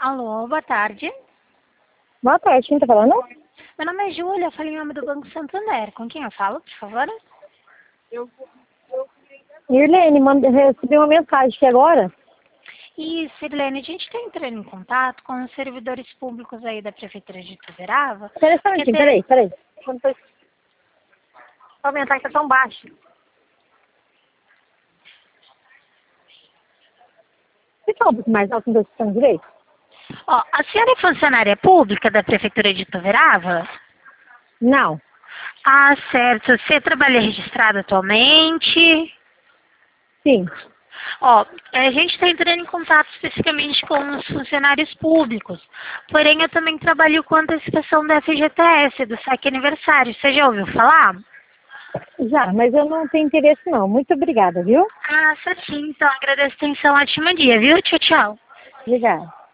Alô, boa tarde. Boa tarde, quem tá falando? Meu nome é Júlia, eu falo em nome do Banco Santander. Com quem eu falo, por favor? Irlene, recebi uma mensagem aqui agora. E, Sirlene, a gente está entrando em contato com os servidores públicos aí da Prefeitura de Ituverava. Peraí, só um minutinho, peraí. Vou aumentar que tá tão baixo. Você fala um pouco mais alto, não tô escutando direito? Ó, a senhora é funcionária pública da Prefeitura de Ituverava? Não. Ah, certo. Você trabalha registrado atualmente? Sim. Ó, a gente está entrando em contato especificamente com os funcionários públicos. Porém, eu também trabalho com antecipação do FGTS, do saque aniversário. Você já ouviu falar? Já, mas eu não tenho interesse não. Muito obrigada, viu? Ah, certinho. Então, agradeço a atenção. Ótimo dia, viu? Tchau, tchau. Obrigada.